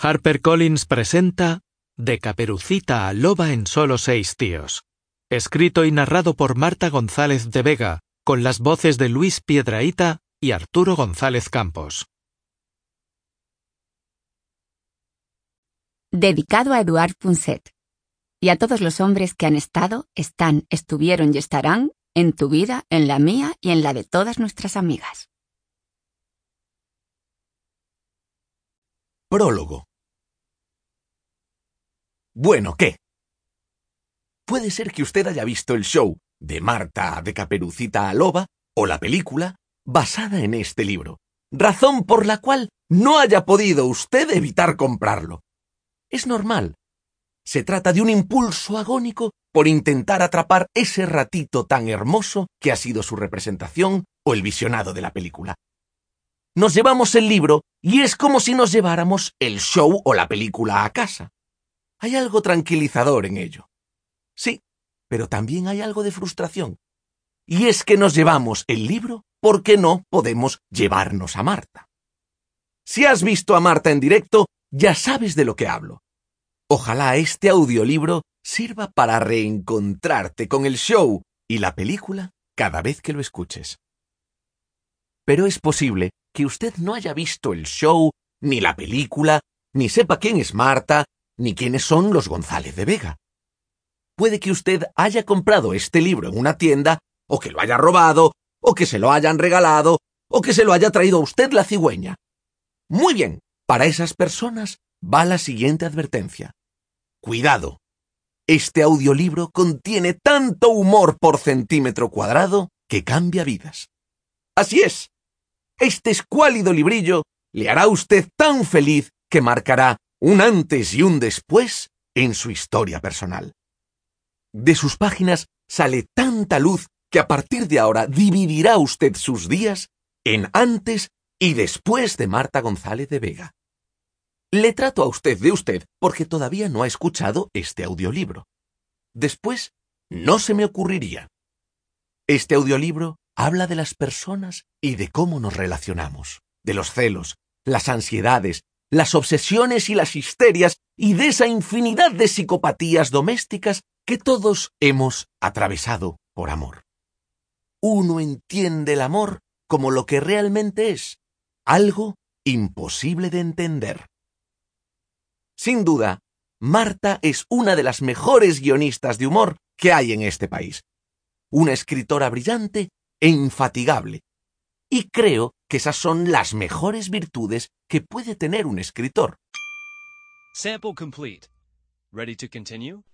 HarperCollins presenta De Caperucita a Loba en solo 6 tíos. Escrito y narrado por Marta González de Vega, con las voces de Luis Piedrahita y Arturo González Campos. Dedicado a Eduard Punset y a todos los hombres que han estado, están, estuvieron y estarán en tu vida, en la mía y en la de todas nuestras amigas. Prólogo. Bueno, ¿qué? Puede ser que usted haya visto el show de Marta de Caperucita a Loba o la película basada en este libro, razón por la cual no haya podido usted evitar comprarlo. Es normal. Se trata de un impulso agónico por intentar atrapar ese ratito tan hermoso que ha sido su representación o el visionado de la película. Nos llevamos el libro y es como si nos lleváramos el show o la película a casa. Hay algo tranquilizador en ello. Sí, pero también hay algo de frustración. Y es que nos llevamos el libro porque no podemos llevarnos a Marta. Si has visto a Marta en directo, ya sabes de lo que hablo. Ojalá este audiolibro sirva para reencontrarte con el show y la película cada vez que lo escuches. Pero es posible que usted no haya visto el show, ni la película, ni sepa quién es Marta, ni quiénes son los González de Vega. Puede que usted haya comprado este libro en una tienda, o que lo haya robado, o que se lo hayan regalado, o que se lo haya traído a usted la cigüeña. Muy bien, para esas personas va la siguiente advertencia. Cuidado, este audiolibro contiene tanto humor por centímetro cuadrado que cambia vidas. Así es, este escuálido librillo le hará a usted tan feliz que marcará un antes y un después en su historia personal. De sus páginas sale tanta luz que a partir de ahora dividirá usted sus días en antes y después de Marta González de Vega. Le trato a usted de usted porque todavía no ha escuchado este audiolibro. Después, no se me ocurriría. Este audiolibro habla de las personas y de cómo nos relacionamos, de los celos, las ansiedades, las obsesiones y las histerias y de esa infinidad de psicopatías domésticas que todos hemos atravesado por amor. Uno entiende el amor como lo que realmente es, algo imposible de entender. Sin duda, Marta es una de las mejores guionistas de humor que hay en este país. Una escritora brillante e infatigable. Y creo que esas son las mejores virtudes que puede tener un escritor. Sample complete. Ready to continue?